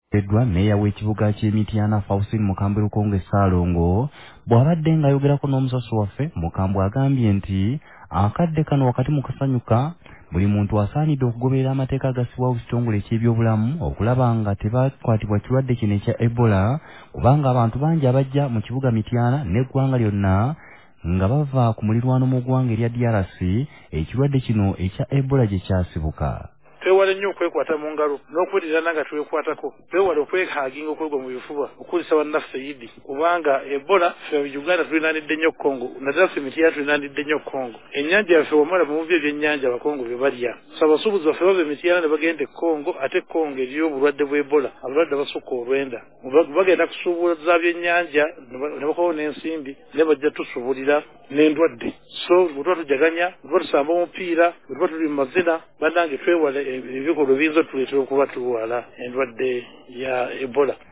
Edwa meya w'ekibuga ky'Emityana Faustin Mukambwe Lukonge Saalongo bw'abadde ng'ayogerako n'omusaso waffe Mukambwe agambye nti akadde kano wakati mu kasanyuka buli muntu asaanidde okugoberera amateeka agasibwawo ekitongole ky'ebyobulamu okulaba nga tebakwatibwa kirwadde kino ekya Ebola kubanga abantu bangi abajja mu kibuga Mityana n'eggwanga lyonna nga bava ku mulirwano mu ggwanga erya DRC ekirwadde kino ekya Ebola gye kyasibuka. Twewale nnyo okwekwata mu ngalo n'okuwulirana nga twekwatako twewale okwekaaginga okwegwa mu bifuba okukozesa bannaffe yidi kubanga Ebola ffe Uganda tulinaanidde nnyo Congo naddala ffe Mityana tulinaanidde nnyo Congo ennyanja yaffe wamala mu byo ebyennyanja abakongo bye balya so abasuubuzi baffe bava Mityana ne bagenda e Congo ate Congo eriyo obulwadde bw'Ebola abalwadde abasukka olwenda bagenda kusuubuza byennyanja ne bakobawo n'ensimbi ne bajja tusuubulira n'endwadde so bwe tuba tujaganya bwe tuba tusamba omupiira bwe tuba tuli mu mazina bannange twewale ebikolwa biyinza tuleetera okuba tulwala endwadde ya Ebola.